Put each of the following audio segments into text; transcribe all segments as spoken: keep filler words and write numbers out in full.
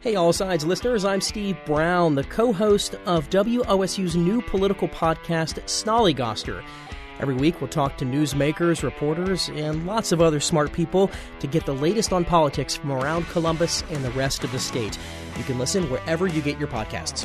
Hey, All Sides listeners, I'm Steve Brown, the co-host of W O S U's new political podcast, Snollygoster. Every week we'll talk to newsmakers, reporters, and lots of other smart people to get the latest on politics from around Columbus and the rest of the state. You can listen wherever you get your podcasts.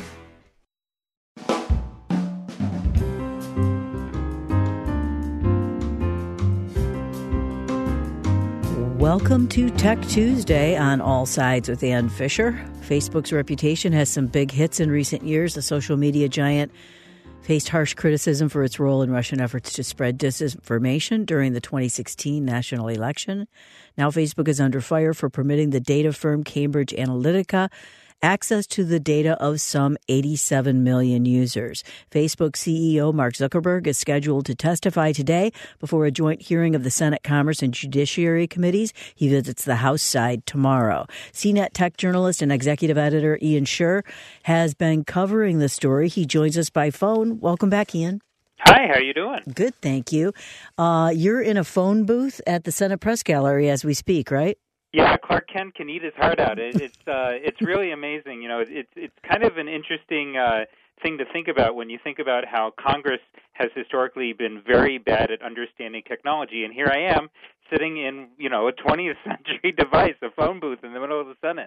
Welcome to Tech Tuesday on All Sides with Ann Fisher. Facebook's reputation has some big hits in recent years. The social media giant faced harsh criticism for its role in Russian efforts to spread disinformation during the twenty sixteen national election. Now Facebook is under fire for permitting the data firm Cambridge Analytica access to the data of some eighty-seven million users. Facebook C E O Mark Zuckerberg is scheduled to testify today before a joint hearing of the Senate Commerce and Judiciary Committees. He visits the House side tomorrow. C net tech journalist and executive editor Ian Sherr has been covering the story. He joins us by phone. Welcome back, Ian. Hi, how are you doing? Good, thank you. Uh, you're in a phone booth at the Senate Press Gallery as we speak, right? Yeah, Clark Kent can eat his heart out. It, it's uh, it's really amazing. You know, it's it's kind of an interesting uh, thing to think about when you think about how Congress has historically been very bad at understanding technology, and here I am sitting in, you know, a twentieth century device, a phone booth in the middle of the Senate.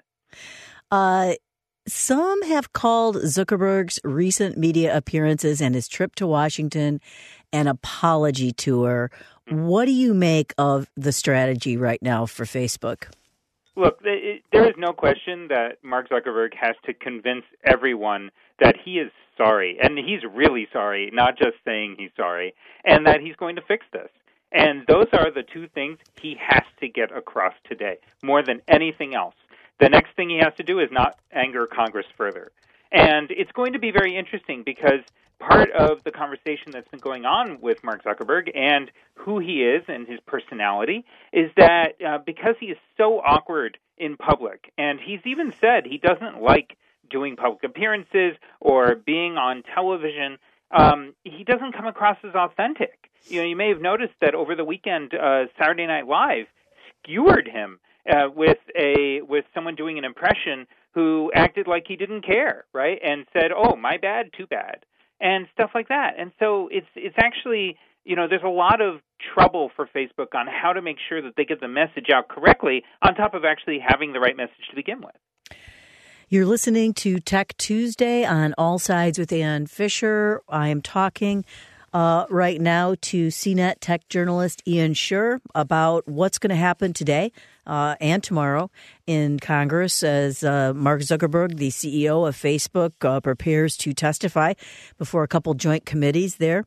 Uh, some have called Zuckerberg's recent media appearances and his trip to Washington an apology tour. What do you make of the strategy right now for Facebook? Look, it, there is no question that Mark Zuckerberg has to convince everyone that he is sorry, and he's really sorry, not just saying he's sorry, and that he's going to fix this. And those are the two things he has to get across today, more than anything else. The next thing he has to do is not anger Congress further. And it's going to be very interesting because part of the conversation that's been going on with Mark Zuckerberg and who he is and his personality is that uh, because he is so awkward in public, and he's even said he doesn't like doing public appearances or being on television, um, he doesn't come across as authentic. You know, you may have noticed that over the weekend, uh, Saturday Night Live skewered him uh, with a with someone doing an impression who acted like he didn't care, right, and said, "Oh, my bad, too bad." And stuff like that. And so it's it's actually, you know, there's a lot of trouble for Facebook on how to make sure that they get the message out correctly on top of actually having the right message to begin with. You're listening to Tech Tuesday on All Sides with Ann Fisher. I am talking uh, right now to C net tech journalist Ian Sherr about what's going to happen today uh, and tomorrow in Congress as uh, Mark Zuckerberg, the C E O of Facebook, uh, prepares to testify before a couple joint committees there.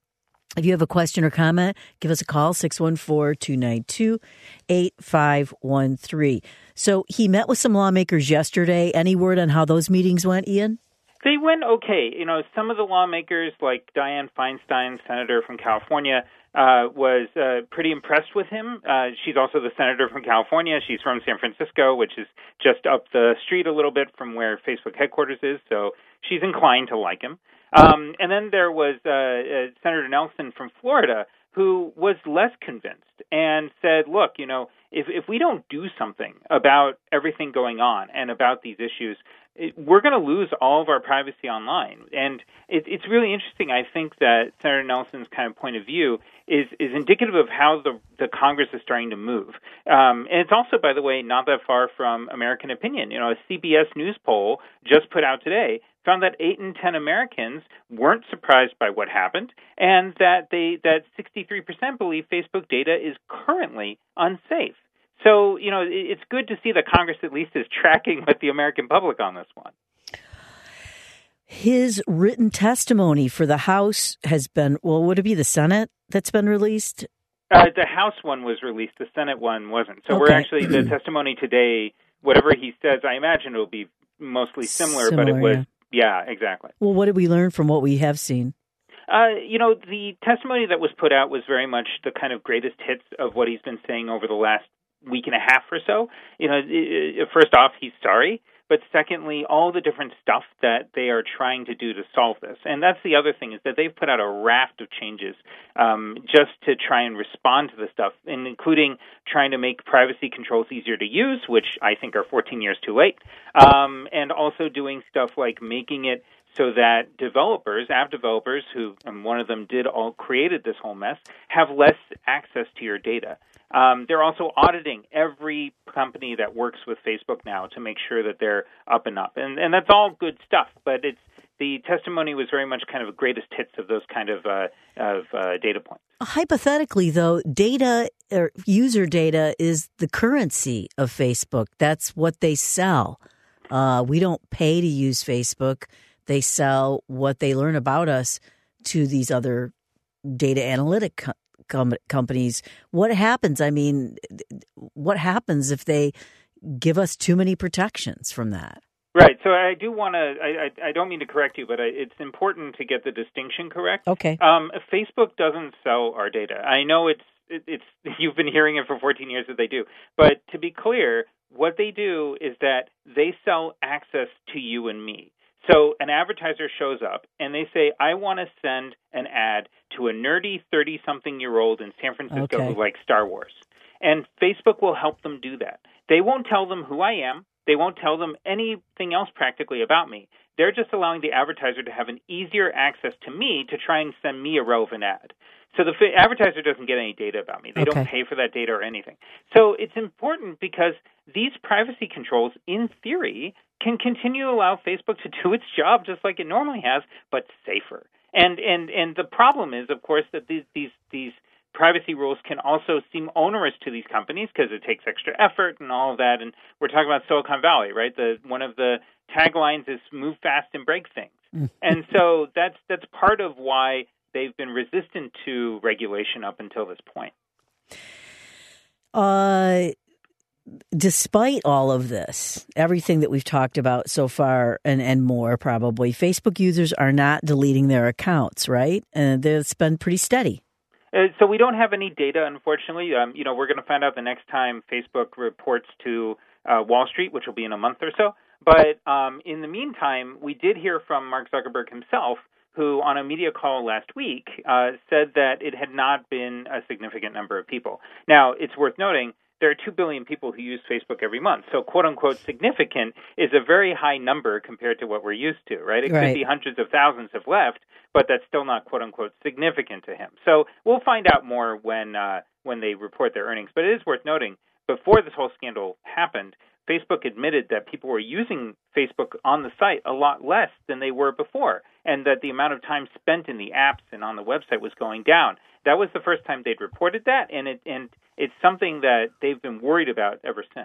If you have a question or comment, give us a call, six one four, two nine two, eight five one three. So he met with some lawmakers yesterday. Any word on how those meetings went, Ian? They went okay. You know, some of the lawmakers, like Dianne Feinstein, senator from California, uh, was uh, pretty impressed with him. Uh, she's also the senator from California. She's from San Francisco, which is just up the street a little bit from where Facebook headquarters is, so she's inclined to like him. Um, and then there was uh, uh, Senator Nelson from Florida, who was less convinced and said, look, you know, if, if we don't do something about everything going on and about these issues, it, we're going to lose all of our privacy online. And it, it's really interesting. I think that Senator Nelson's kind of point of view is, is indicative of how the, the Congress is starting to move. Um, and it's also, by the way, not that far from American opinion. You know, a C B S News poll just put out today found that eight in ten Americans weren't surprised by what happened, and that they that sixty-three percent believe Facebook data is currently unsafe. So, you know, it's good to see that Congress at least is tracking with the American public on this one. His written testimony for the House has been, well, would it be the Senate that's been released? Uh, the House one was released. The Senate one wasn't. So okay. We're actually, the testimony today, whatever he says, I imagine it will be mostly similar, similar but it was, yeah. yeah, exactly. Well, what did we learn from what we have seen? Uh, you know, the testimony that was put out was very much the kind of greatest hits of what he's been saying over the last week and a half or so. You know, first off, he's sorry but secondly, all the different stuff that they are trying to do to solve this. And that's the other thing, is that they've put out a raft of changes um, just to try and respond to this stuff, and including trying to make privacy controls easier to use, which I think are fourteen years too late, um, and also doing stuff like making it so that developers, app developers, who, and one of them did all created this whole mess, have less access to your data. Um, they're also auditing every company that works with Facebook now to make sure that they're up and up. And, and that's all good stuff, but it's the testimony was very much kind of a greatest hits of those kind of, uh, of uh, data points. Hypothetically, though, data or user data is the currency of Facebook. That's what they sell. Uh, we don't pay to use Facebook. They sell what they learn about us to these other data analytic co- com- companies. What happens? I mean, what happens if they give us too many protections from that? Right. So I do want to, I, I, I don't mean to correct you, but I, it's important to get the distinction correct. Okay. Um, Facebook doesn't sell our data. I know it's, it, it's, you've been hearing it for fourteen years that they do. But to be clear, what they do is that they sell access to you and me. So an advertiser shows up and they say, I want to send an ad to a nerdy thirty-something-year-old in San Francisco okay. who likes Star Wars. And Facebook will help them do that. They won't tell them who I am. They won't tell them anything else practically about me. They're just allowing the advertiser to have an easier access to me to try and send me a relevant ad. So the f- advertiser doesn't get any data about me. They okay. don't pay for that data or anything. So it's important because these privacy controls, in theory, can continue to allow Facebook to do its job just like it normally has, but safer. And and and the problem is, of course, that these these these privacy rules can also seem onerous to these companies because it takes extra effort and all of that. And we're talking about Silicon Valley, right? The one of the taglines is "move fast and break things," and so that's that's part of why they've been resistant to regulation up until this point. Uh, despite all of this, everything that we've talked about so far and, and more probably, Facebook users are not deleting their accounts, right? And it's been pretty steady. Uh, so we don't have any data, unfortunately. Um, you know, we're going to find out the next time Facebook reports to uh, Wall Street, which will be in a month or so. But um, in the meantime, we did hear from Mark Zuckerberg himself, who on a media call last week uh, said that it had not been a significant number of people. Now, it's worth noting there are two billion people who use Facebook every month. So, quote-unquote, significant is a very high number compared to what we're used to, right? It right. could be hundreds of thousands have left, but that's still not, quote-unquote, significant to him. So we'll find out more when uh, when they report their earnings. But it is worth noting, before this whole scandal happened, Facebook admitted that people were using Facebook on the site a lot less than they were before, and that the amount of time spent in the apps and on the website was going down. That was the first time they'd reported that, and it and it's something that they've been worried about ever since.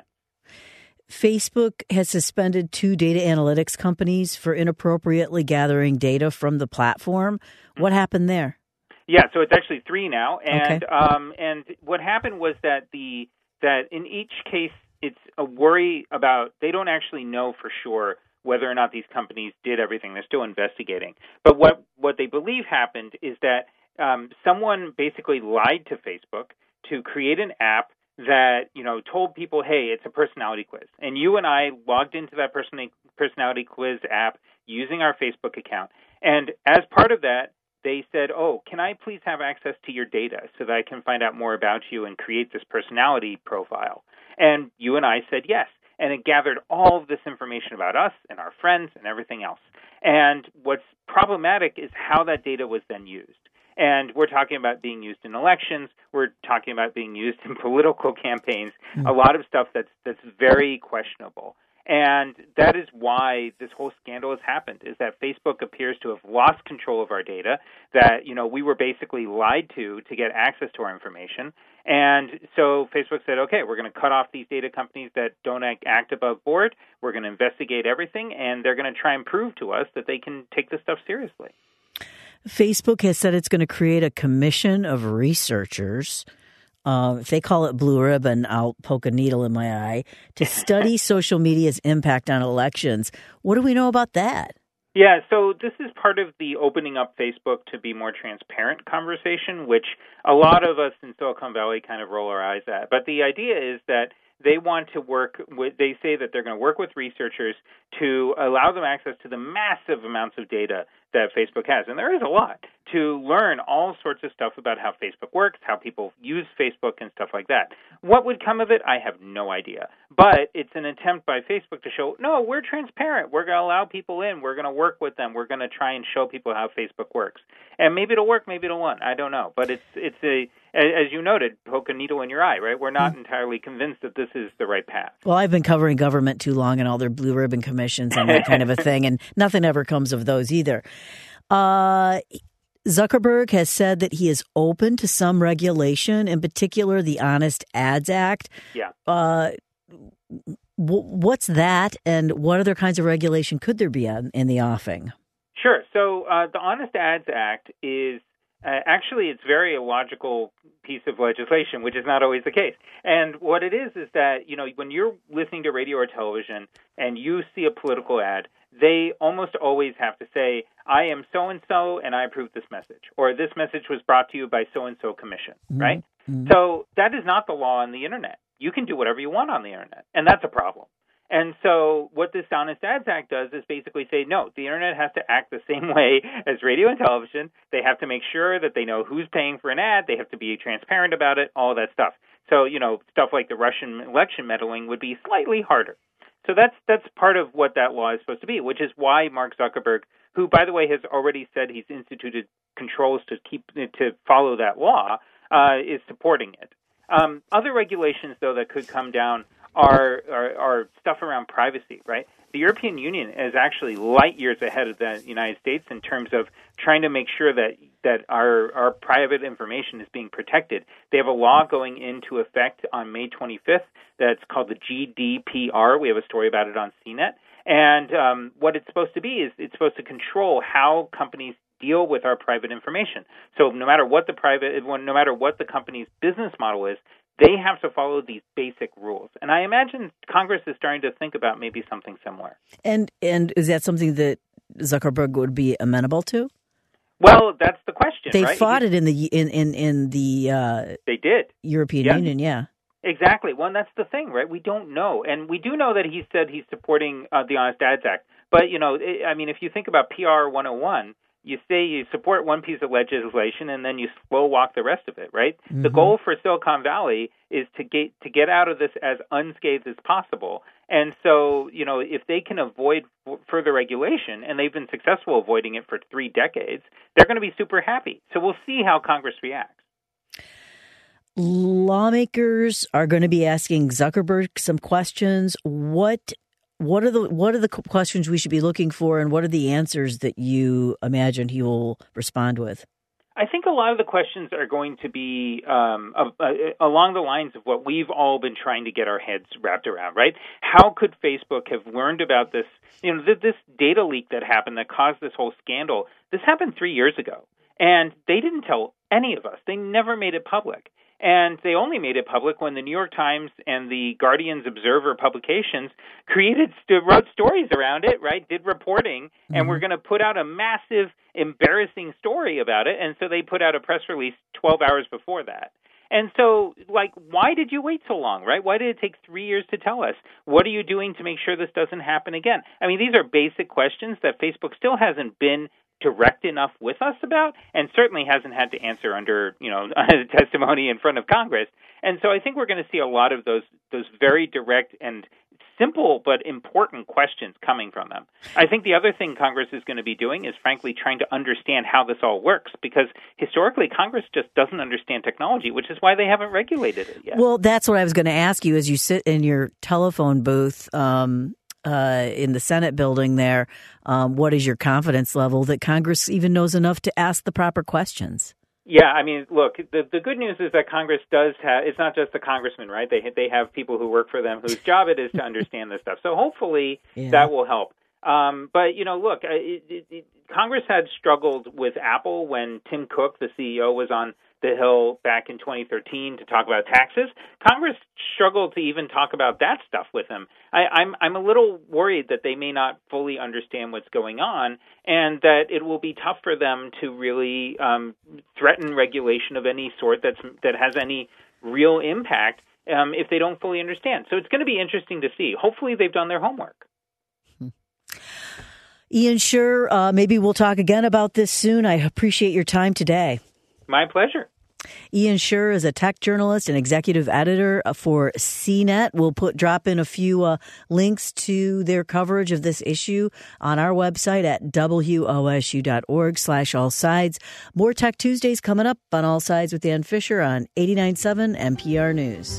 Facebook has suspended two data analytics companies for inappropriately gathering data from the platform. What happened there? Yeah, so it's actually three now, and okay. um, and what happened was that the that in each case it's a worry about they don't actually know for sure whether or not these companies did everything. They're still investigating. But what, what they believe happened is that um, someone basically lied to Facebook to create an app that, you know, told people, hey, it's a personality quiz. And you and I logged into that person- personality quiz app using our Facebook account. And as part of that, they said, oh, can I please have access to your data so that I can find out more about you and create this personality profile? And you and I said yes. And it gathered all of this information about us and our friends and everything else. And what's problematic is how that data was then used. And we're talking about being used in elections. We're talking about being used in political campaigns, mm-hmm. a lot of stuff that's that's very questionable. And that is why this whole scandal has happened, is that Facebook appears to have lost control of our data, that, you know, we were basically lied to to get access to our information. And so Facebook said, okay, we're going to cut off these data companies that don't act above board. We're going to investigate everything, and they're going to try and prove to us that they can take this stuff seriously. Facebook has said it's going to create a commission of researchers. Uh, if they call it blue ribbon, I'll poke a needle in my eye, to study social media's impact on elections. What do we know about that? Yeah, so this is part of the opening up Facebook to be more transparent conversation, which a lot of us in Silicon Valley kind of roll our eyes at. But the idea is that they want to work with, they say that they're going to work with researchers to allow them access to the massive amounts of data that Facebook has. And there is a lot to learn all sorts of stuff about how Facebook works, how people use Facebook and stuff like that. What would come of it? I have no idea. But it's an attempt by Facebook to show, no, we're transparent. We're going to allow people in. We're going to work with them. We're going to try and show people how Facebook works. And maybe it'll work, maybe it'll not. I don't know. But it's it's a, as you noted, poke a needle in your eye, right? We're not mm. entirely convinced that this is the right path. Well, I've been covering government too long and all their blue ribbon commissions and that kind of a thing, and nothing ever comes of those either. Uh, Zuckerberg has said that he is open to some regulation, in particular the Honest Ads Act. Yeah. Uh, w- what's that, and what other kinds of regulation could there be in, in the offing? Sure. So uh, the Honest Ads Act is uh, actually it's very a logical piece of legislation, which is not always the case. And what it is is that, you know, when you're listening to radio or television and you see a political ad, they almost always have to say, I am so-and-so and I approve this message, or this message was brought to you by so-and-so commission, mm-hmm. right? Mm-hmm. So that is not the law on the Internet. You can do whatever you want on the Internet, and that's a problem. And so what this Honest Ads Act does is basically say, no, the Internet has to act the same way as radio and television. They have to make sure that they know who's paying for an ad. They have to be transparent about it, all that stuff. So, you know, stuff like the Russian election meddling would be slightly harder. So that's that's part of what that law is supposed to be, which is why Mark Zuckerberg, who, by the way, has already said he's instituted controls to keep to follow that law, uh, is supporting it. Um, other regulations, though, that could come down are, are are stuff around privacy, right? The European Union is actually light years ahead of the United States in terms of trying to make sure that, that our, our private information is being protected. They have a law going into effect on May twenty-fifth that's called the G D P R. We have a story about it on C net. And um, what it's supposed to be is it's supposed to control how companies deal with our private information. So no matter what the private, no matter what the company's business model is, they have to follow these basic rules. And I imagine Congress is starting to think about maybe something similar. And and is that something that Zuckerberg would be amenable to? Well, that's the question, they right? fought it in the in in, in the uh, they did European yeah. Union, yeah. Exactly. Well, and that's the thing, right? We don't know. And we do know that he said he's supporting uh, the Honest Ads Act. But, you know, it, I mean, if you think about P R one oh one, you say you support one piece of legislation and then you slow walk the rest of it, right? Mm-hmm. The goal for Silicon Valley is to get to get out of this as unscathed as possible. And so, you know, if they can avoid f- further regulation, and they've been successful avoiding it for three decades, they're going to be super happy. So we'll see how Congress reacts. Lawmakers are going to be asking Zuckerberg some questions. What what are the what are the questions we should be looking for, and what are the answers that you imagine he will respond with? I think a lot of the questions are going to be um, uh, uh, along the lines of what we've all been trying to get our heads wrapped around, right? How could Facebook have learned about this? You know, th- this data leak that happened that caused this whole scandal. This happened three years ago, and they didn't tell any of us. They never made it public. And they only made it public when the New York Times and the Guardian's Observer publications created, wrote stories around it, right, did reporting, and mm-hmm. were going to put out a massive, embarrassing story about it. And so they put out a press release twelve hours before that. And so, like, why did you wait so long, right? Why did it take three years to tell us? What are you doing to make sure this doesn't happen again? I mean, these are basic questions that Facebook still hasn't been direct enough with us about, and certainly hasn't had to answer under, you know, testimony in front of Congress. And so I think we're going to see a lot of those those very direct and simple but important questions coming from them. I think the other thing Congress is going to be doing is, frankly, trying to understand how this all works, because historically Congress just doesn't understand technology, which is why they haven't regulated it yet. Well, that's what I was going to ask you as you sit in your telephone booth um Uh, in the Senate building there. Um, what is your confidence level that Congress even knows enough to ask the proper questions? Yeah, I mean, look, the the good news is that Congress does have, it's not just the congressmen, right? They they have people who work for them whose job it is to understand this stuff. So hopefully yeah. that will help. Um, but, you know, look, it, it, it, Congress had struggled with Apple when Tim Cook, the C E O, was on the Hill back in twenty thirteen to talk about taxes. Congress struggled to even talk about that stuff with him. I, I'm I'm a little worried that they may not fully understand what's going on, and that it will be tough for them to really um, threaten regulation of any sort that's that has any real impact um, if they don't fully understand. So it's going to be interesting to see. Hopefully they've done their homework. Ian Sherr, uh, maybe we'll talk again about this soon. I appreciate your time today. My pleasure. Ian Sherr is a tech journalist and executive editor for C net. We'll put drop in a few uh, links to their coverage of this issue on our website at W O S U dot org slash all sides. More Tech Tuesdays coming up on All Sides with Ann Fisher on eighty-nine point seven N P R News.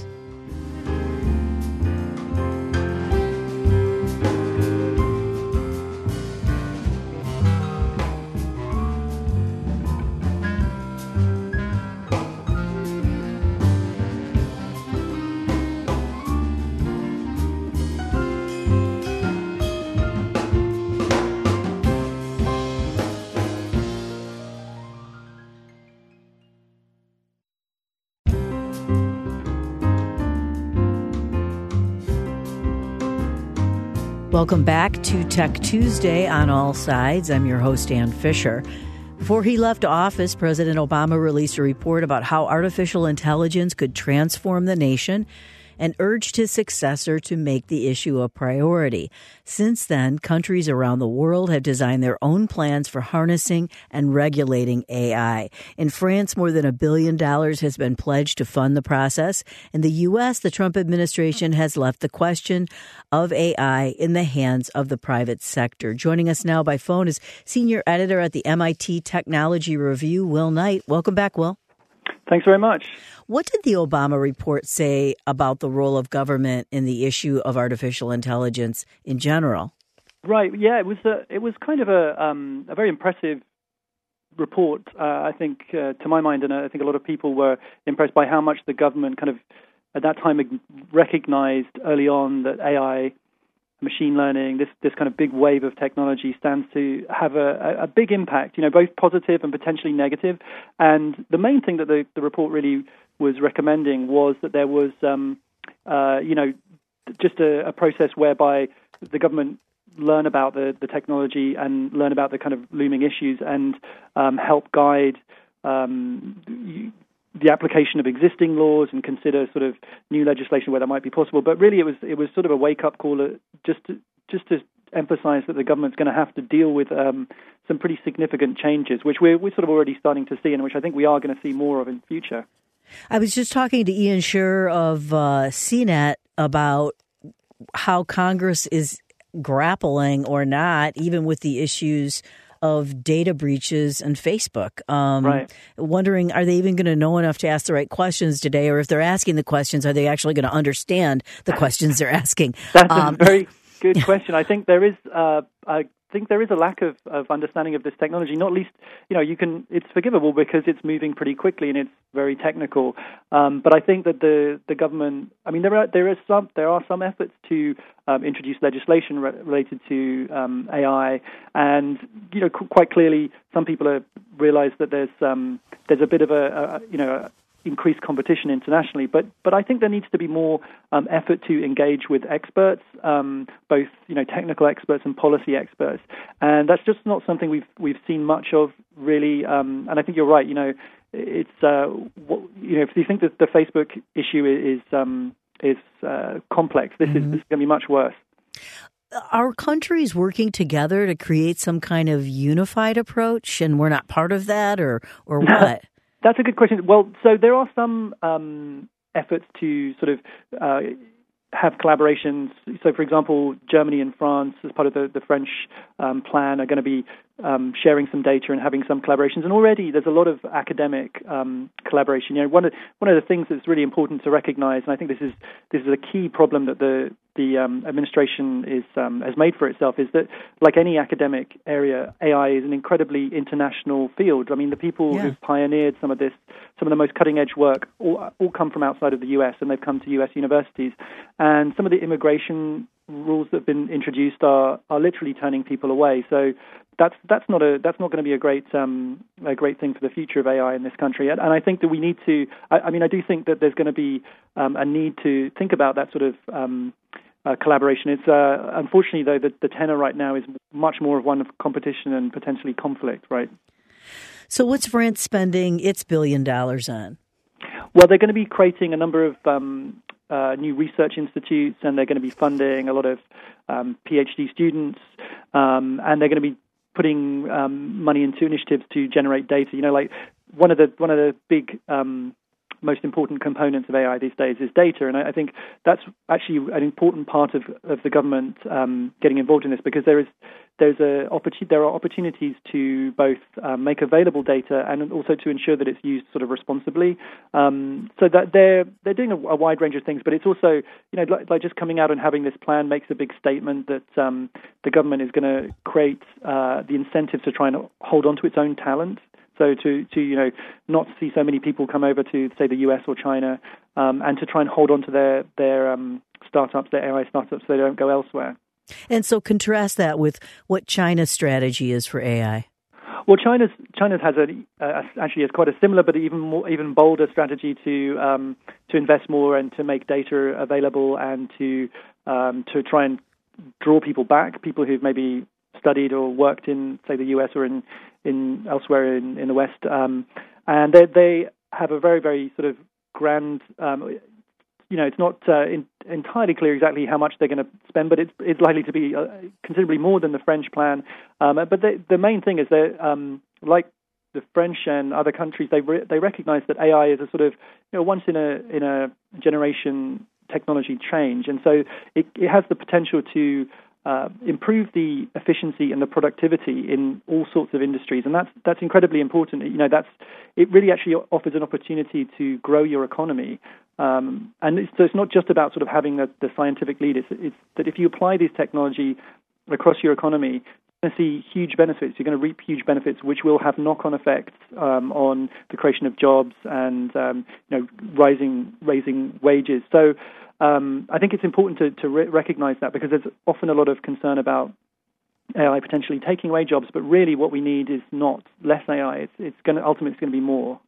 Welcome back to Tech Tuesday on All Sides. I'm your host, Ann Fisher. Before he left office, President Obama released a report about how artificial intelligence could transform the nation and urged his successor to make the issue a priority. Since then, countries around the world have designed their own plans for harnessing and regulating A I. In France, more than a billion dollars has been pledged to fund the process. In the U S, the Trump administration has left the question of A I in the hands of the private sector. Joining us now by phone is senior editor at the M I T Technology Review, Will Knight. Welcome back, Will. Thanks very much. What did the Obama report say about the role of government in the issue of artificial intelligence in general? Right. Yeah, it was a, it was kind of a um, a very impressive report. Uh, I think, uh, to my mind, and I think a lot of people were impressed by how much the government kind of at that time recognized early on that A I, machine learning, this this kind of big wave of technology stands to have a, a big impact, you know, both positive and potentially negative. And the main thing that the, the report really was recommending was that there was, um, uh, you know, just a, a process whereby the government learn about the, the technology and learn about the kind of looming issues and um, help guide um, you, the application of existing laws and consider sort of new legislation where that might be possible. But really, it was it was sort of a wake-up call, uh, just to, just to emphasize that the government's going to have to deal with um, some pretty significant changes, which we're we're sort of already starting to see, and which I think we are going to see more of in the future. I was just talking to Ian Sherr of uh, C net about how Congress is grappling or not, even with the issues of data breaches and Facebook. Um, right. Wondering, are they even going to know enough to ask the right questions today? Or if they're asking the questions, are they actually going to understand the questions they're asking? That's um, a very good question. I think there is uh, I think there is a lack of, of understanding of this technology, not least, you know, you can, it's forgivable because it's moving pretty quickly and it's very technical. Um, but I think that the, the government, I mean, there are, there is some, there are some efforts to um, introduce legislation re- related to um, A I. And, you know, qu- quite clearly, some people have realized that there's, um, there's a bit of a, a you know, a, increased competition internationally, but but I think there needs to be more um, effort to engage with experts, um, both you know technical experts and policy experts, and that's just not something we've we've seen much of really. Um, and I think you're right. You know, it's uh, what, you know if you think that the Facebook issue is um, is uh, complex, this mm-hmm. is this is going to be much worse. Are countries working together to create some kind of unified approach, and we're not part of that, or or what? That's a good question. Well, so there are some um, efforts to sort of uh, have collaborations. So, for example, Germany and France, as part of the, the French um, plan, are going to be um, sharing some data and having some collaborations. And already there's a lot of academic um, collaboration. You know, one of one of the things that's really important to recognize, and I think this is this is a key problem that the the um, administration is um, has made for itself, is that, like any academic area, A I is an incredibly international field. I mean, the people yeah. who've pioneered some of this, some of the most cutting-edge work, all, all come from outside of the U S, and they've come to U S universities. And some of the immigration rules that have been introduced are, are literally turning people away. So that's that's not a that's not going to be a great um, a great thing for the future of A I in this country. And, and I think that we need to. I, I mean, I do think that there's going to be um, a need to think about that sort of um, uh, collaboration. It's uh, unfortunately though the, the tenor right now is much more of one of competition and potentially conflict. Right. So what's France spending its billion dollars on? Well, they're going to be creating a number of um, uh, new research institutes, and they're going to be funding a lot of um, PhD students, um, and they're going to be putting um, money into initiatives to generate data. You know, like one of the one of the big um, most important components of A I these days is data, and I, I think that's actually an important part of, of the government um, getting involved in this, because there is there's a opportunity there are opportunities to both um, make available data and also to ensure that it's used sort of responsibly. Um, so that they're they're doing a, a wide range of things, but it's also, you know, like, like just coming out and having this plan makes a big statement that um, the government is going to create uh, the incentives to try and hold on to its own talent. So to, to you know not see so many people come over to, say, the U S or China, um, and to try and hold on to their their um, startups, their A I startups, so they don't go elsewhere. And so contrast that with what China's strategy is for A I. Well, China's China's has a uh, actually has quite a similar, but even more even bolder strategy to um, to invest more and to make data available and to um, to try and draw people back, people who've maybe studied or worked in, say, the U S or in, in elsewhere in, in the West, um, and they they have a very very sort of grand. Um, you know, it's not uh, in, entirely clear exactly how much they're going to spend, but it's it's likely to be uh, considerably more than the French plan. Um, but they, the main thing is that, um, like the French and other countries, they re- they recognise that A I is a sort of, you know, once in a in a generation technology change, and so it, it has the potential to Uh, improve the efficiency and the productivity in all sorts of industries, and that's that's incredibly important. You know, that's it really actually offers an opportunity to grow your economy, um, and it's, so it's not just about sort of having the, the scientific lead. It's, it's that if you apply this technology across your economy, you're going to see huge benefits. You're going to reap huge benefits, which will have knock-on effects um, on the creation of jobs and um, you know rising raising wages. So. Um, I think it's important to, to re- recognize that, because there's often a lot of concern about A I potentially taking away jobs, but really what we need is not less A I. It's, it's going to ultimately it's going to be more.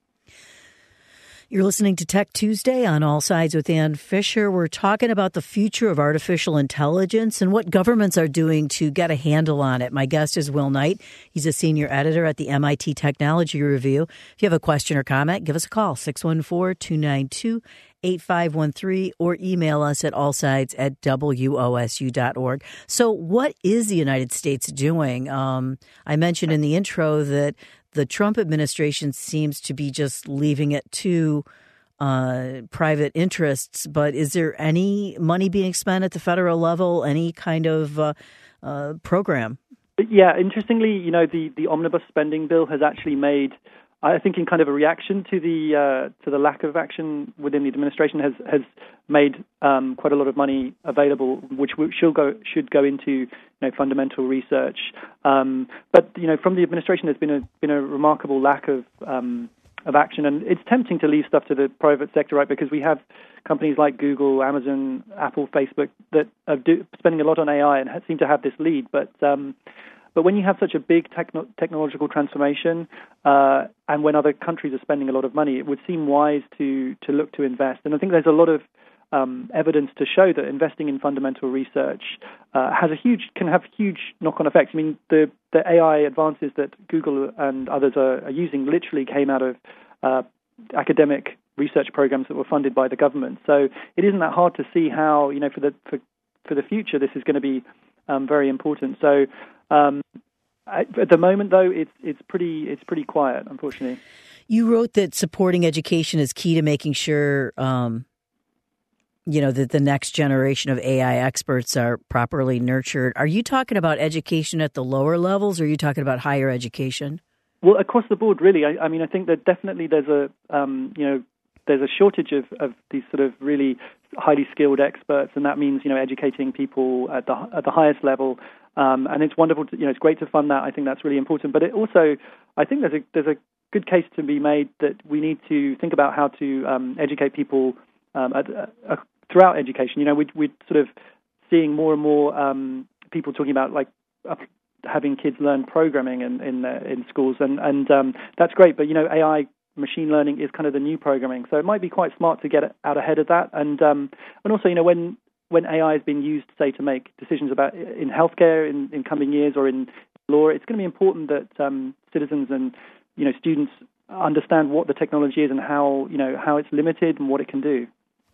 You're listening to Tech Tuesday on All Sides with Ann Fisher. We're talking about the future of artificial intelligence and what governments are doing to get a handle on it. My guest is Will Knight. He's a senior editor at the M I T Technology Review. If you have a question or comment, give us a call, six one four, two nine two, eight five one three, or email us at allsides at W O S U dot org. So what is the United States doing? Um, I mentioned in the intro that the Trump administration seems to be just leaving it to uh, private interests, but is there any money being spent at the federal level, any kind of uh, uh, program? Yeah, interestingly, you know, the, the omnibus spending bill has actually made, I think, in kind of a reaction to the uh, to the lack of action within the administration, has has made um, quite a lot of money available, which should go should go into, you know, fundamental research. Um, but you know, from the administration, there's been a been a remarkable lack of um, of action, and it's tempting to leave stuff to the private sector, right? Because we have companies like Google, Amazon, Apple, Facebook that are do, spending a lot on A I and seem to have this lead, but um, But when you have such a big techno- technological transformation, uh, and when other countries are spending a lot of money, it would seem wise to to look to invest. And I think there's a lot of um, evidence to show that investing in fundamental research uh, has a huge can have huge knock-on effects. I mean, the the A I advances that Google and others are, are using literally came out of uh, academic research programs that were funded by the government. So it isn't that hard to see how, you know, for the for for the future, this is going to be um, very important. So. Um, at the moment, though, it's it's pretty it's pretty quiet, unfortunately. You wrote that supporting education is key to making sure, um, you know, that the next generation of A I experts are properly nurtured. Are you talking about education at the lower levels, or are you talking about higher education? Well, across the board, really. I, I mean, I think that definitely there's a um, you know there's a shortage of, of these sort of really highly skilled experts, and that means, you know, educating people at the at the highest level. Um, and it's wonderful to, you know, it's great to fund that. I think that's really important. But it also, I think there's a there's a good case to be made that we need to think about how to um, educate people um, at, uh, throughout education. You know, we, we're sort of seeing more and more um, people talking about like uh, having kids learn programming in in, uh, in schools, and and um, that's great. But you know, A I, machine learning is kind of the new programming, so it might be quite smart to get out ahead of that. And um, and also, you know, when when A I has been used, say, to make decisions about in healthcare in, in coming years or in law, it's going to be important that um, citizens and, you know, students understand what the technology is and how, you know, how it's limited and what it can do.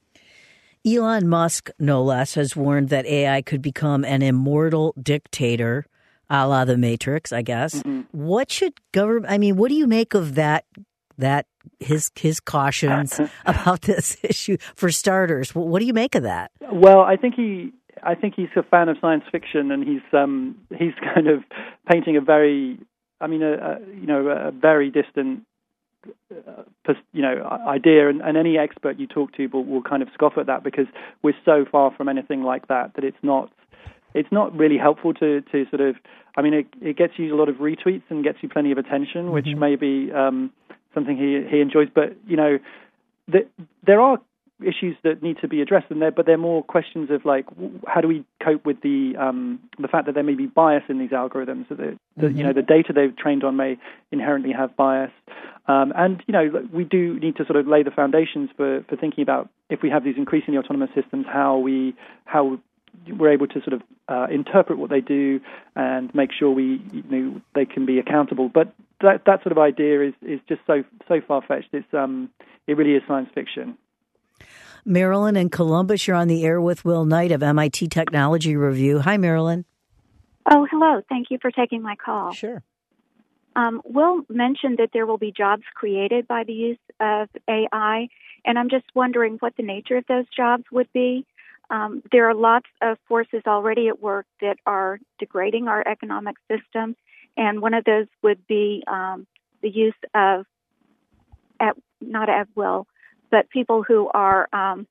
Elon Musk, no less, has warned that A I could become an immortal dictator, a la The Matrix, I guess. Mm-hmm. What should government? I mean, what do you make of that? That his his cautions about this issue? For starters, what do you make of that? Well, I think he, I think he's a fan of science fiction, and he's um he's kind of painting a very, I mean, a, a you know, a very distant. Uh, you know, idea, and, and any expert you talk to will, will kind of scoff at that because we're so far from anything like that that it's not it's not really helpful to, to sort of. I mean, it, it gets you a lot of retweets and gets you plenty of attention, mm-hmm. which may be um, something he he enjoys. But you know, the, there are issues that need to be addressed, and there, but they're more questions of like, how do we cope with the um, the fact that there may be bias in these algorithms? That the, the mm-hmm. you know the data they've trained on may inherently have bias, um, and you know we do need to sort of lay the foundations for, for thinking about if we have these increasingly autonomous systems, how we how we're able to sort of uh, interpret what they do and make sure we you know they can be accountable. But that that sort of idea is, is just so so far fetched. It's um it really is science fiction. Marilyn in Columbus, you're on the air with Will Knight of M I T Technology Review. Hi, Marilyn. Oh, hello. Thank you for taking my call. Sure. Um, Will mentioned that there will be jobs created by the use of A I, and I'm just wondering what the nature of those jobs would be. Um, there are lots of forces already at work that are degrading our economic system, and one of those would be um, the use of, at, not at will, but people who are um,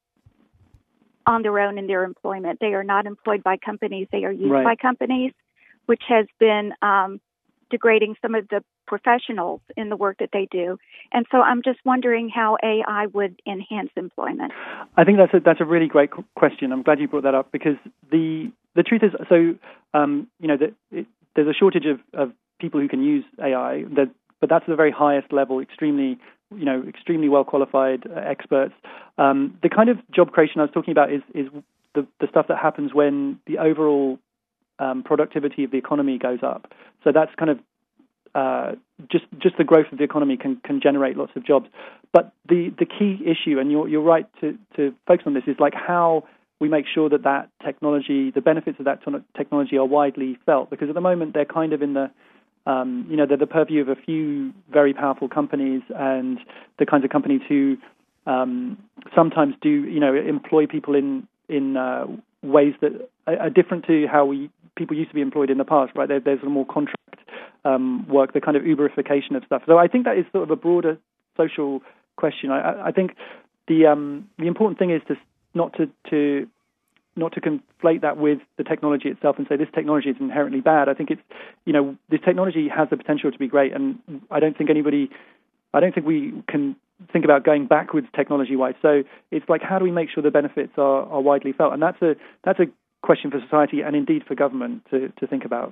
on their own in their employment. They are not employed by companies. They are used right. by companies, which has been um, degrading some of the professionals in the work that they do. And so I'm just wondering how A I would enhance employment. I think that's a, that's a really great question. I'm glad you brought that up because the the truth is, so, um, you know, the, it, there's a shortage of, of people who can use A I, that, but that's at the very highest level, extremely you know, extremely well-qualified uh, experts. Um, the kind of job creation I was talking about is, is the, the stuff that happens when the overall um, productivity of the economy goes up. So that's kind of uh, just just the growth of the economy can, can generate lots of jobs. But the, the key issue, and you're, you're right to, to focus on this, is like how we make sure that that technology, the benefits of that technology are widely felt. Because at the moment they're kind of in the Um, you know, they're the purview of a few very powerful companies and the kinds of companies who um, sometimes do, you know, employ people in in uh, ways that are different to how we people used to be employed in the past, right? There, there's more contract um, work, the kind of Uberification of stuff. So I think that is sort of a broader social question. I, I think the um, the important thing is to not to, to not to conflate that with the technology itself and say this technology is inherently bad. I think it's, you know, this technology has the potential to be great, and I don't think anybody, I don't think we can think about going backwards technology-wise. So it's like, how do we make sure the benefits are, are widely felt? And that's a that's a question for society and indeed for government to, to think about.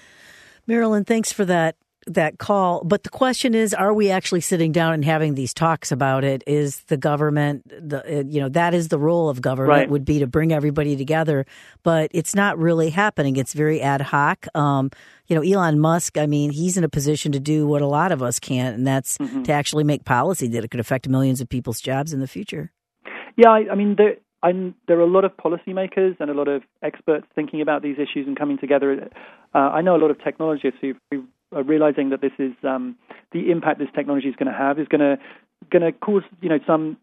Marilyn, thanks for that that call. But the question is, are we actually sitting down and having these talks about it? Is the government, the you know, that is the role of government, right. would be to bring everybody together. But it's not really happening. It's very ad hoc. Um, you know, Elon Musk, I mean, he's in a position to do what a lot of us can't, and that's mm-hmm. to actually make policy that it could affect millions of people's jobs in the future. Yeah, I, I mean, there, I'm, there are a lot of policymakers and a lot of experts thinking about these issues and coming together. Uh, I know a lot of technologists who, who are realizing that this is um, the impact this technology is going to have is going to going to cause you know some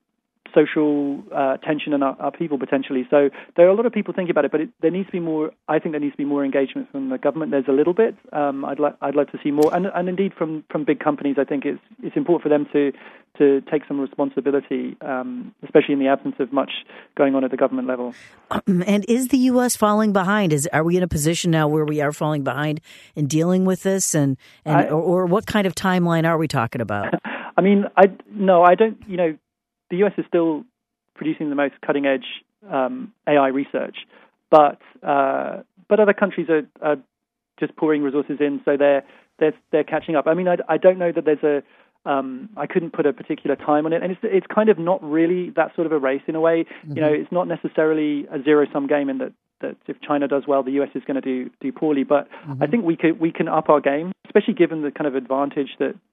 social uh, tension and upheaval potentially. So there are a lot of people thinking about it, but it, there needs to be more. I think there needs to be more engagement from the government. There's a little bit. Um, I'd like I'd like to see more, and and indeed from, from big companies. I think it's it's important for them to to take some responsibility, um, especially in the absence of much going on at the government level. And is the U S falling behind? Is are we in a position now where we are falling behind in dealing with this, and and I, or, or what kind of timeline are we talking about? I mean, I no, I don't. You know. The U S is still producing the most cutting-edge um, A I research, but uh, but other countries are, are just pouring resources in, so they're they're they're catching up. I mean, I, I don't know that there's a um, I couldn't put a particular time on it, and it's it's kind of not really that sort of a race in a way. Mm-hmm. You know, it's not necessarily a zero-sum game in that. that if China does well, the U S is going to do do poorly. But mm-hmm. I think we could we can up our game, especially given the kind of advantage that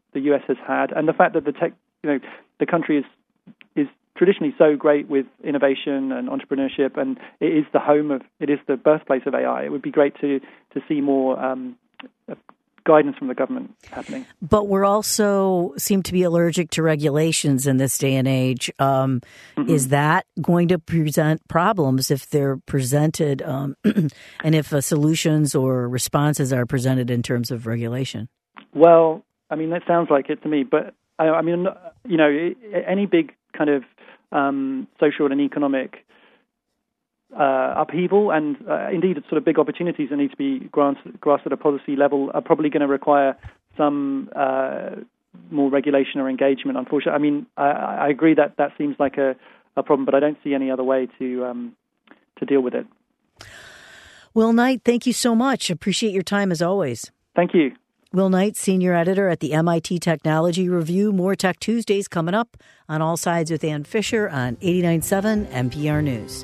the U S has had, and the fact that the tech, you know, the country is is traditionally so great with innovation and entrepreneurship, and it is the home of, it is the birthplace of A I. It would be great to to see more um, guidance from the government happening. But we're also seem to be allergic to regulations in this day and age. Um, mm-hmm. Is that going to present problems if they're presented, um, and if uh, solutions or responses are presented in terms of regulation? Well, I mean, that sounds like it to me. But I, I mean, you know, any big kind of um, social and economic uh, upheaval, and uh, indeed sort of big opportunities that need to be grasped, grasped at a policy level, are probably going to require some uh, more regulation or engagement. Unfortunately, I mean, I, I agree that that seems like a, a problem, but I don't see any other way to um, to deal with it. Will Knight, thank you so much. Appreciate your time as always. Thank you. Will Knight, senior editor at the M I T Technology Review. More Tech Tuesdays coming up on All Sides with Ann Fisher on eighty-nine point seven N P R News.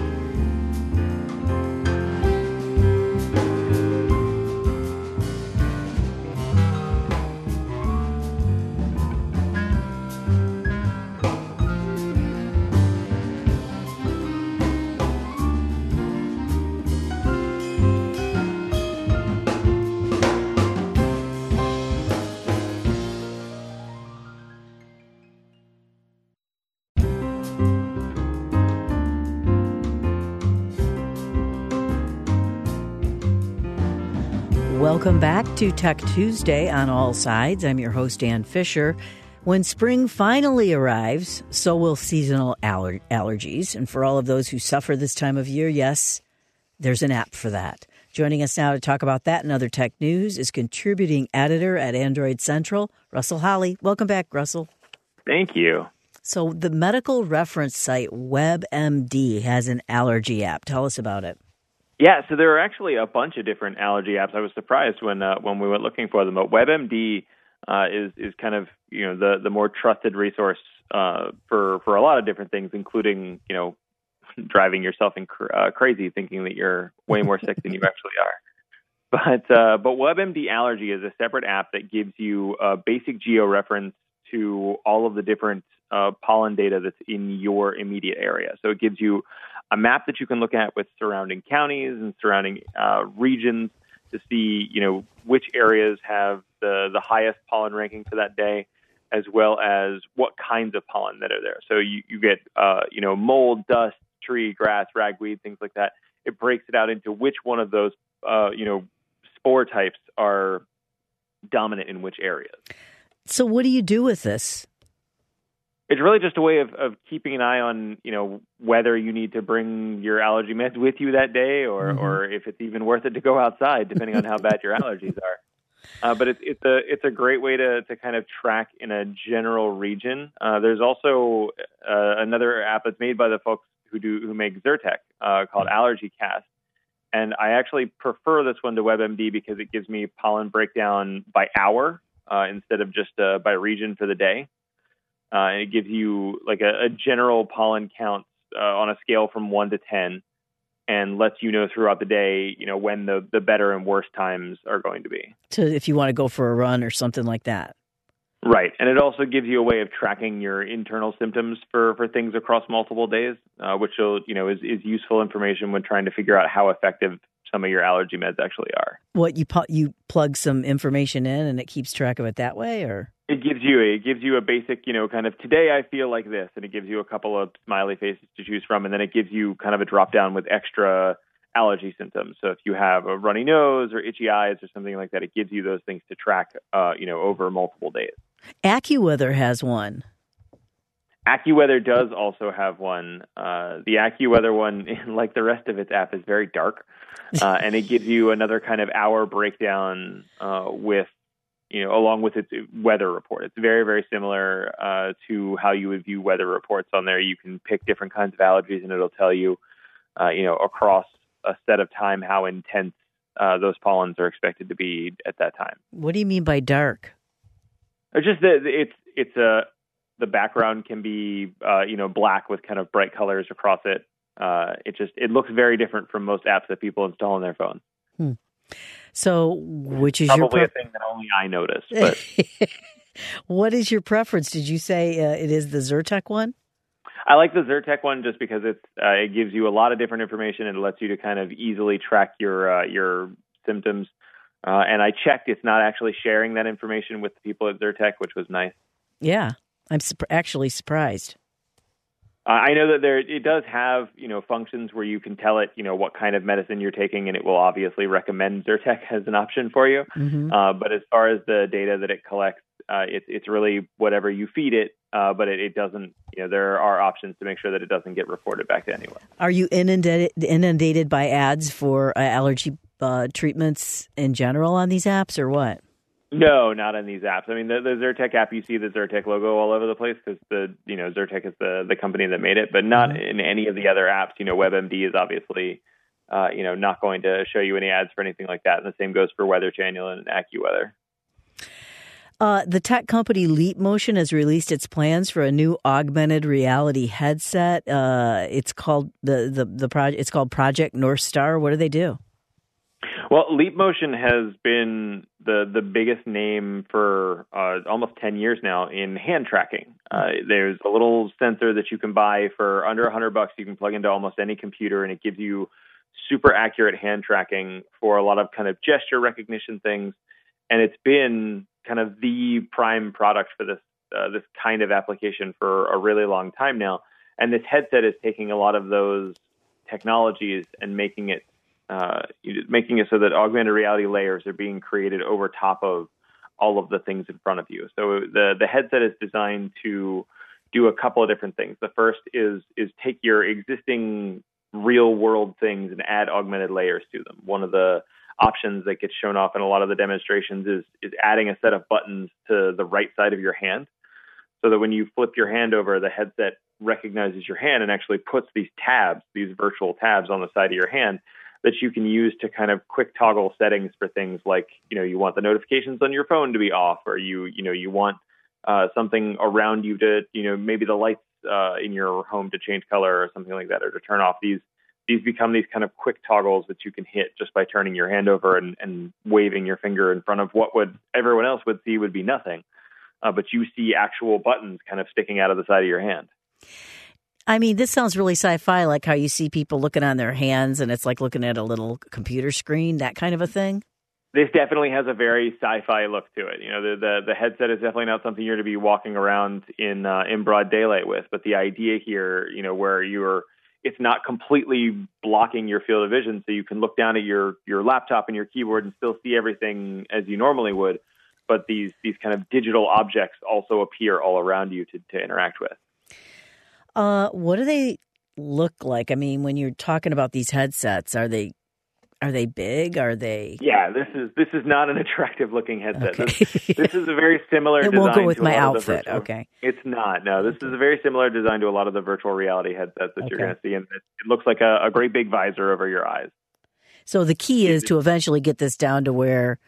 Welcome back to Tech Tuesday on All Sides. I'm your host, Ann Fisher. When spring finally arrives, so will seasonal aller- allergies. And for all of those who suffer this time of year, yes, there's an app for that. Joining us now to talk about that and other tech news is contributing editor at Android Central, Russell Holly. Welcome back, Russell. Thank you. So the medical reference site WebMD has an allergy app. Tell us about it. Yeah, so there are actually a bunch of different allergy apps. I was surprised when uh, when we went looking for them, but WebMD uh, is is kind of you know the the more trusted resource uh, for for a lot of different things, including you know driving yourself in cr- uh, crazy, thinking that you're way more sick than you actually are. But uh, but WebMD Allergy is a separate app that gives you a basic georeference to all of the different uh, pollen data that's in your immediate area. So it gives you a map that you can look at with surrounding counties and surrounding uh, regions to see, you know, which areas have the, the highest pollen ranking for that day, as well as what kinds of pollen that are there. So you, you get, uh, you know, mold, dust, tree, grass, ragweed, things like that. It breaks it out into which one of those, uh, you know, spore types are dominant in which areas. So what do you do with this? It's really just a way of, of keeping an eye on, you know, whether you need to bring your allergy meds with you that day, or, mm-hmm. or if it's even worth it to go outside, depending on how bad your allergies are. Uh, but it's it's a it's a great way to, to kind of track in a general region. Uh, there's also uh, another app that's made by the folks who do who make Zyrtec uh, called AllergyCast, and I actually prefer this one to WebMD because it gives me pollen breakdown by hour uh, instead of just uh, by region for the day. Uh, and it gives you like a, a general pollen count uh, on a scale from one to ten, and lets you know throughout the day, you know, when the, the better and worse times are going to be. So if you want to go for a run or something like that. Right. And it also gives you a way of tracking your internal symptoms for, for things across multiple days, uh, which will, you know, is, is useful information when trying to figure out how effective some of your allergy meds actually are. What, you pu- you plug some information in and it keeps track of it that way, or? It gives you a, it gives you a basic, you know, kind of today I feel like this, and it gives you a couple of smiley faces to choose from, and then it gives you kind of a drop down with extra allergy symptoms. So if you have a runny nose or itchy eyes or something like that, it gives you those things to track, uh, you know, over multiple days. AccuWeather has one. AccuWeather does also have one. Uh, the AccuWeather one, like the rest of its app, is very dark, uh, and it gives you another kind of hour breakdown uh, with, you know, along with its weather report. It's very, very similar uh, to how you would view weather reports on there. You can pick different kinds of allergies, and it'll tell you, uh, you know, across a set of time how intense uh, those pollens are expected to be at that time. What do you mean by dark? It's just that it's it's a the background can be uh, you know black with kind of bright colors across it. Uh, it just it looks very different from most apps that people install on their phones. Hmm. So, which is probably your pro- a thing that only I notice? But What is your preference? Did you say uh, it is the Zyrtec one? I like the Zyrtec one just because it's uh, it gives you a lot of different information and it lets you to kind of easily track your uh, your symptoms. Uh, and I checked; it's not actually sharing that information with the people at Zyrtec, which was nice. Yeah, I'm su- actually surprised. Uh, I know that there it does have you know functions where you can tell it you know what kind of medicine you're taking, and it will obviously recommend Zyrtec as an option for you. Mm-hmm. Uh, but as far as the data that it collects, uh, it's it's really whatever you feed it. Uh, but it, it doesn't, you know, there are options to make sure that it doesn't get reported back to anyone. Are you inundated, inundated by ads for uh, allergy uh, treatments in general on these apps or what? No, not on these apps. I mean, the, the Zyrtec app, you see the Zyrtec logo all over the place because the, you know, Zyrtec is the, the company that made it, but not mm-hmm. in any of the other apps. You know, WebMD is obviously, uh, you know, not going to show you any ads for anything like that. And the same goes for Weather Channel and AccuWeather. Uh, the tech company Leap Motion has released its plans for a new augmented reality headset. Uh, it's called the the the project. It's called Project North Star. What do they do? Well, Leap Motion has been the the biggest name for uh, almost ten years now in hand tracking. Uh, there's a little sensor that you can buy for under a hundred bucks. You can plug into almost any computer, and it gives you super accurate hand tracking for a lot of kind of gesture recognition things. And it's been kind of the prime product for this uh, this kind of application for a really long time now. And this headset is taking a lot of those technologies and making it uh, making it so that augmented reality layers are being created over top of all of the things in front of you. So the the headset is designed to do a couple of different things. The first is is take your existing real world things and add augmented layers to them. One of the options that gets shown off in a lot of the demonstrations is is adding a set of buttons to the right side of your hand so that when you flip your hand over, the headset recognizes your hand and actually puts these tabs, these virtual tabs on the side of your hand that you can use to kind of quick toggle settings for things like, you know, you want the notifications on your phone to be off, or you, you know, you want uh, something around you to, you know, maybe the lights uh, in your home to change color or something like that, or to turn off. These These become these kind of quick toggles that you can hit just by turning your hand over and, and waving your finger in front of what would everyone else would see would be nothing. Uh, but you see actual buttons kind of sticking out of the side of your hand. I mean, this sounds really sci-fi, like how you see people looking on their hands and it's like looking at a little computer screen, that kind of a thing. This definitely has a very sci-fi look to it. You know, the the, the headset is definitely not something you're to be walking around in uh, in broad daylight with. But the idea here, you know, where you're it's not completely blocking your field of vision, so you can look down at your, your laptop and your keyboard and still see everything as you normally would. But these these kind of digital objects also appear all around you to, to interact with. Uh, what do they look like? I mean, when you're talking about these headsets, are they are they big? Are they? Yeah, this is this is not an attractive looking headset. Okay. This, this is a very similar. It design won't go with to my a lot outfit. Of the virtual, okay, it's not. No, this is a very similar design to a lot of the virtual reality headsets that okay. you're going to see, and it, it looks like a, a great big visor over your eyes. So the key is to eventually get this down to where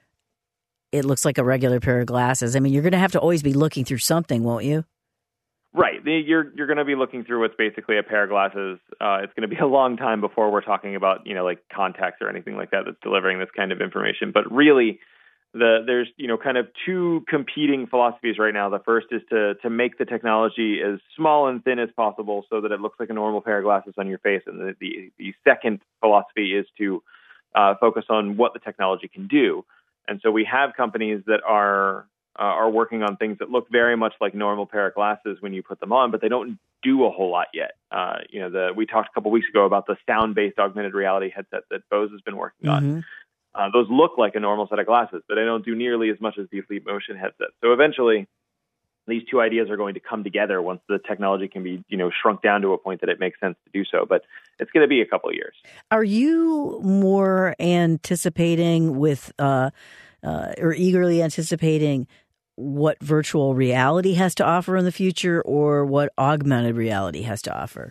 it looks like a regular pair of glasses. I mean, you're going to have to always be looking through something, won't you? Right. You're you're going to be looking through what's basically a pair of glasses. Uh, it's going to be a long time before we're talking about, you know, like contacts or anything like that that's delivering this kind of information. But really, the there's, you know, kind of two competing philosophies right now. The first is to to make the technology as small and thin as possible so that it looks like a normal pair of glasses on your face. And the the, the second philosophy is to uh, focus on what the technology can do. And so we have companies that are Uh, are working on things that look very much like normal pair of glasses when you put them on, but they don't do a whole lot yet. Uh, you know, the we talked a couple weeks ago about the sound-based augmented reality headset that Bose has been working mm-hmm. on. Uh, those look like a normal set of glasses, but they don't do nearly as much as the Leap Motion headset. So eventually, these two ideas are going to come together once the technology can be, you know, shrunk down to a point that it makes sense to do so. But it's going to be a couple of years. Are you more anticipating with, uh, uh, or eagerly anticipating what virtual reality has to offer in the future or what augmented reality has to offer?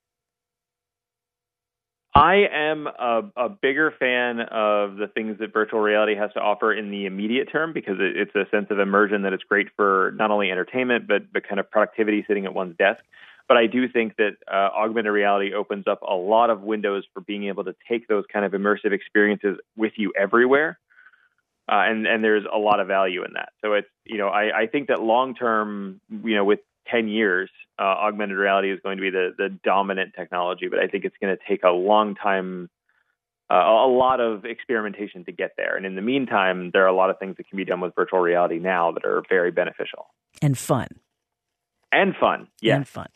I am a, a bigger fan of the things that virtual reality has to offer in the immediate term because it, it's a sense of immersion that it's great for not only entertainment, but, but kind of productivity sitting at one's desk. But I do think that uh, augmented reality opens up a lot of windows for being able to take those kind of immersive experiences with you everywhere. Uh, and, and there's a lot of value in that. So it's, you know, I, I think that long term, you know, with ten years, uh, augmented reality is going to be the, the dominant technology, but I think it's going to take a long time, uh, a lot of experimentation to get there. And in the meantime, there are a lot of things that can be done with virtual reality now that are very beneficial. And fun. And fun, yes. And fun.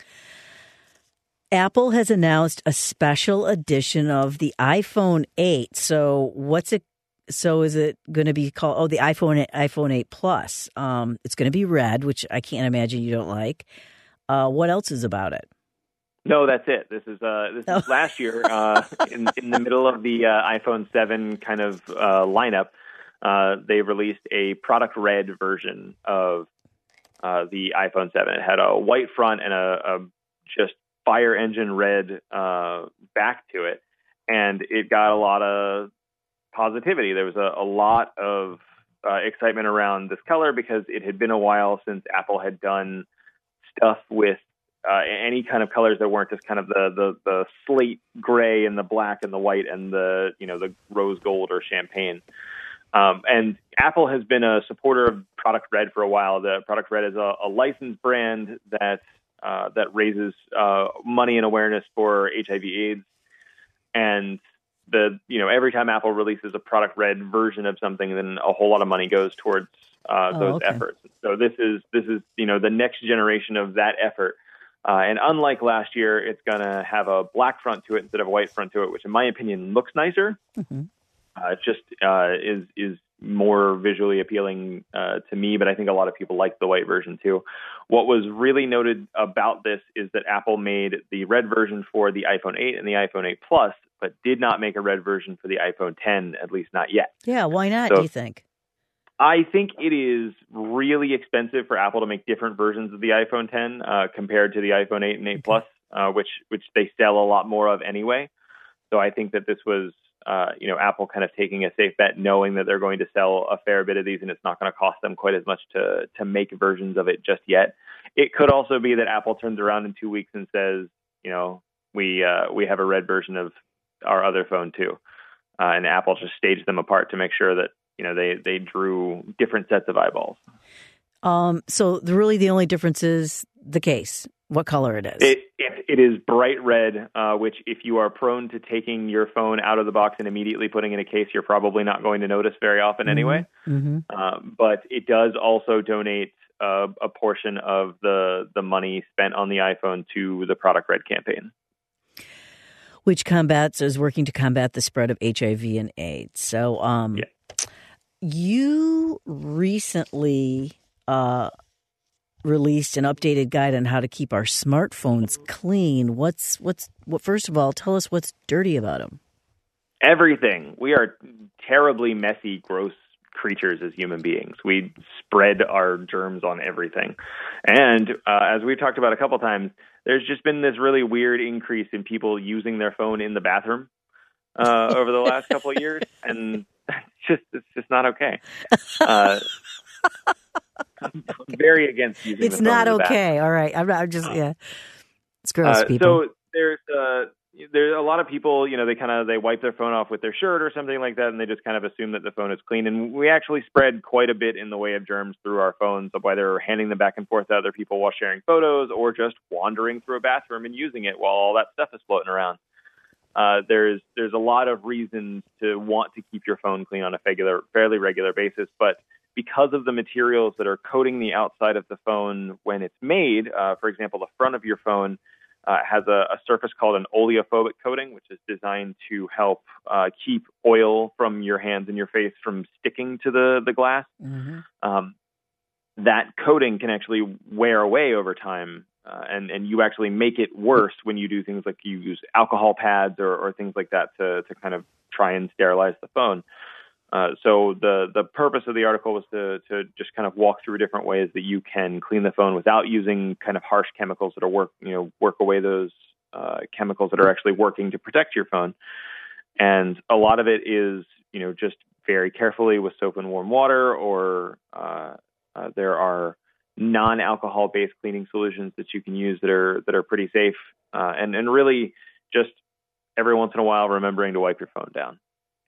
Apple has announced a special edition of the iPhone eight. So what's it? So is it going to be called, oh, the iPhone eight, iPhone eight Plus? Um, it's going to be red, which I can't imagine you don't like. Uh, what else is about it? No, that's it. This is uh, this oh. is last year uh, in, in the middle of the uh, iPhone seven kind of uh, lineup. Uh, they released a product red version of uh, the iPhone seven. It had a white front and a, a just fire engine red uh, back to it, and it got a lot of positivity. There was a, a lot of uh, excitement around this color because it had been a while since Apple had done stuff with uh, any kind of colors that weren't just kind of the, the, the slate gray and the black and the white and the, you know, the rose gold or champagne. Um, and Apple has been a supporter of Product Red for a while. The Product Red is a, a licensed brand that uh, that raises uh, money and awareness for H I V AIDS. And the, you know, every time Apple releases a Product Red version of something, then a whole lot of money goes towards uh, oh, those okay. efforts. So this is this is you know the next generation of that effort. Uh, and unlike last year, it's going to have a black front to it instead of a white front to it, which in my opinion looks nicer. Mm-hmm. Uh, it just uh, is is more visually appealing uh, to me, but I think a lot of people like the white version too. What was really noted about this is that Apple made the red version for the iPhone eight and the iPhone eight Plus, but did not make a red version for the iPhone ten, at least not yet. Yeah, why not, so, do you think? I think it is really expensive for Apple to make different versions of the iPhone ten uh, compared to the iPhone eight and eight Plus, uh, which which they sell a lot more of anyway. So I think that this was, uh, you know, Apple kind of taking a safe bet, knowing that they're going to sell a fair bit of these, and it's not going to cost them quite as much to to make versions of it just yet. It could also be that Apple turns around in two weeks and says, you know, we uh, we have a red version of our other phone too, uh, and Apple just staged them apart to make sure that, you know, they they drew different sets of eyeballs. Um, so the, really the only difference is the case, what color it is. It it, it is bright red, uh, which if you are prone to taking your phone out of the box and immediately putting in a case, you're probably not going to notice very often mm-hmm. anyway. Mm-hmm. Uh, but it does also donate uh, a portion of the the money spent on the iPhone to the Product Red campaign, which combats is working to combat the spread of H I V and AIDS. So, um, yeah. you recently uh, released an updated guide on how to keep our smartphones clean. What's what's what? First of all, tell us what's dirty about them. Everything. We are terribly messy, gross creatures as human beings. We spread our germs on everything. And uh, as we've talked about a couple times, there's just been this really weird increase in people using their phone in the bathroom uh, over the last couple of years. And it's just, it's just not okay. Uh, I'm very against using it's the phone not in the okay. bathroom. All right. I'm not, I'm just, yeah. It's gross, Uh, people. so there's uh, there's a lot of people, you know, they kind of they wipe their phone off with their shirt or something like that, and they just kind of assume that the phone is clean. And we actually spread quite a bit in the way of germs through our phones, whether handing them back and forth to other people while sharing photos, or just wandering through a bathroom and using it while all that stuff is floating around. Uh, there's there's a lot of reasons to want to keep your phone clean on a regular, fairly regular basis, but because of the materials that are coating the outside of the phone when it's made, uh, for example, the front of your phone uh, has a, a surface called an oleophobic coating, which is designed to help uh, keep oil from your hands and your face from sticking to the, the glass. Mm-hmm. Um, that coating can actually wear away over time, uh, and, and you actually make it worse when you do things like you use alcohol pads or, or things like that to, to kind of try and sterilize the phone. Uh, so the, the purpose of the article was to, to just kind of walk through different ways that you can clean the phone without using kind of harsh chemicals that are work, you know, work away those uh, chemicals that are actually working to protect your phone. And a lot of it is, you know, just very carefully with soap and warm water, or uh, uh, there are non-alcohol based cleaning solutions that you can use that are that are pretty safe. Uh, and, and really just every once in a while remembering to wipe your phone down.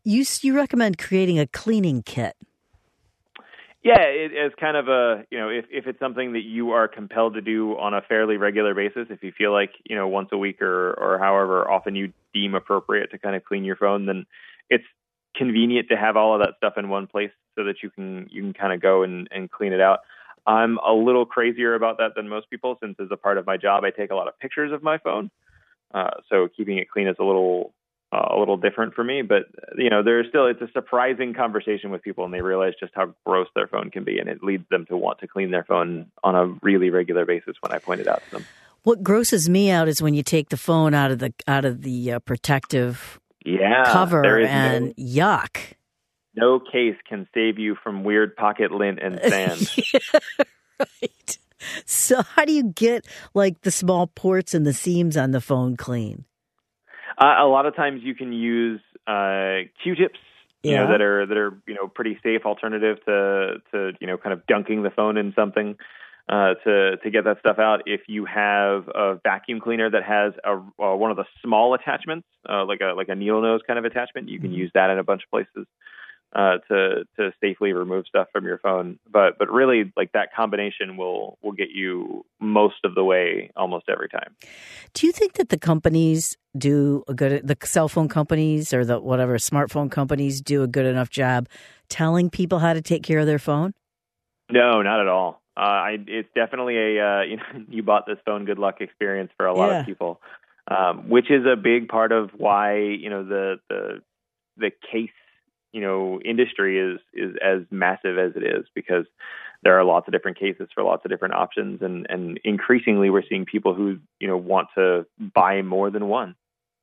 You you recommend creating a cleaning kit. Yeah, it, as kind of a, you know, if, if it's something that you are compelled to do on a fairly regular basis, if you feel like, you know, once a week or, or however often you deem appropriate to kind of clean your phone, then it's convenient to have all of that stuff in one place so that you can you can kind of go and, and clean it out. I'm a little crazier about that than most people, since as a part of my job, I take a lot of pictures of my phone. Uh, so keeping it clean is a little Uh, a little different for me, but you know, there's still, it's a surprising conversation with people, and they realize just how gross their phone can be, and it leads them to want to clean their phone on a really regular basis when I point it out to them. What grosses me out is when you take the phone out of the out of the uh, protective yeah, cover, there is and no, yuck. No case can save you from weird pocket lint and sand. Yeah, right. So how do you get like the small ports and the seams on the phone clean? Uh, a lot of times you can use uh, Q-tips, you yeah. know, that are that are you know pretty safe alternative to to you know kind of dunking the phone in something uh, to to get that stuff out. If you have a vacuum cleaner that has a uh, one of the small attachments, uh, like a like a needle nose kind of attachment, you can use that in a bunch of places uh, to to safely remove stuff from your phone. But but really, like that combination will will get you most of the way almost every time. Do you think that the companies do a good, the cell phone companies or the whatever smartphone companies do a good enough job telling people how to take care of their phone? No, not at all. Uh, I, it's definitely a uh, you know you bought this phone, good luck experience for a lot yeah. of people, um, which is a big part of why you know the the the case you know industry is is as massive as it is, because there are lots of different cases for lots of different options, and and increasingly we're seeing people who you know want to buy more than one.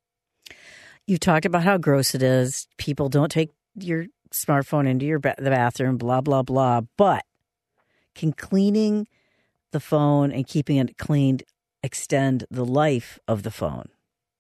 You talked about how gross it is. People don't take your smartphone into your ba- the bathroom, blah, blah, blah. But can cleaning the phone and keeping it cleaned extend the life of the phone?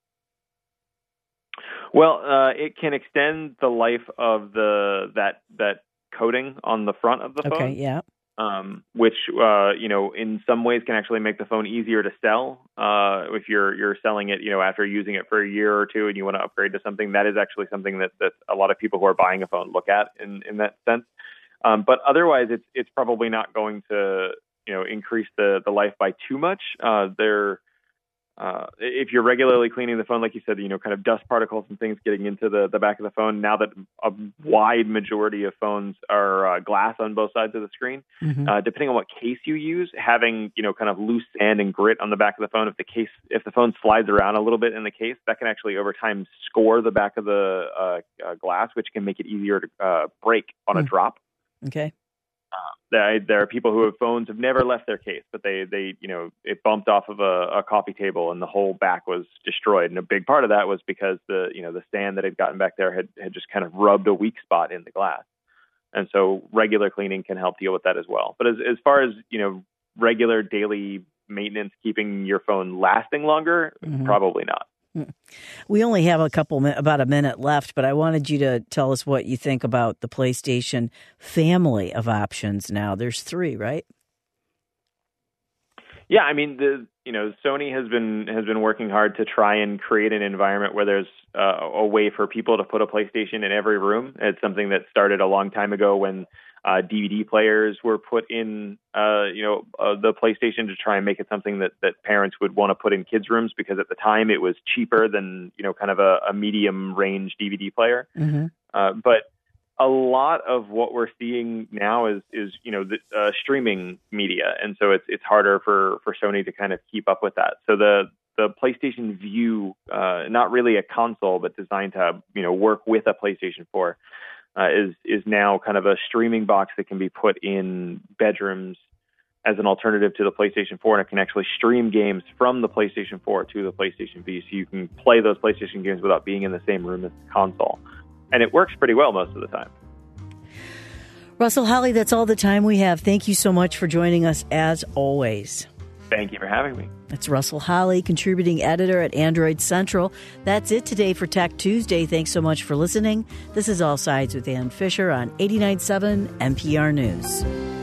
Well, uh, it can extend the life of the that that coating on the front of the phone. Okay, yeah. Um, which uh, you know, in some ways, can actually make the phone easier to sell. Uh, if you're you're selling it, you know, after using it for a year or two, and you want to upgrade to something, that is actually something that, that a lot of people who are buying a phone look at in, in that sense. Um, but otherwise, it's it's probably not going to you know increase the, the life by too much. Uh, there. Uh, if you're regularly cleaning the phone, like you said, you know, kind of dust particles and things getting into the, the back of the phone, now that a wide majority of phones are uh, glass on both sides of the screen, mm-hmm. uh, depending on what case you use, having, you know, kind of loose sand and grit on the back of the phone, if the case, if the phone slides around a little bit in the case, that can actually over time score the back of the uh, uh, glass, which can make it easier to uh, break on mm. a drop. Okay. Uh, there, there are people who have phones have never left their case, but they, they, you know, it bumped off of a, a coffee table and the whole back was destroyed. And a big part of that was because the, you know, the sand that had gotten back there had, had just kind of rubbed a weak spot in the glass. And so regular cleaning can help deal with that as well. But as, as far as, you know, regular daily maintenance, keeping your phone lasting longer, mm-hmm. probably not. We only have a couple, about a minute left, but I wanted you to tell us what you think about the PlayStation family of options now. There's three, right? Yeah, I mean, the you know, Sony has been has been working hard to try and create an environment where there's uh, a way for people to put a PlayStation in every room. It's something that started a long time ago when uh, D V D players were put in, uh, you know, uh, the PlayStation to try and make it something that, that parents would want to put in kids' rooms, because at the time it was cheaper than, you know, kind of a, a medium range D V D player. Mm-hmm. Uh, but a lot of what we're seeing now is, is you know, the, uh, streaming media. And so it's it's harder for, for Sony to kind of keep up with that. So the the PlayStation Vue, uh, not really a console, but designed to, you know, work with a PlayStation four, uh, is is now kind of a streaming box that can be put in bedrooms as an alternative to the PlayStation four, and it can actually stream games from the PlayStation four to the PlayStation Vue. So you can play those PlayStation games without being in the same room as the console. And it works pretty well most of the time. Russell Holly, that's all the time we have. Thank you so much for joining us, as always. Thank you for having me. That's Russell Holly, contributing editor at Android Central. That's it today for Tech Tuesday. Thanks so much for listening. This is All Sides with Ann Fisher on eighty-nine point seven N P R News.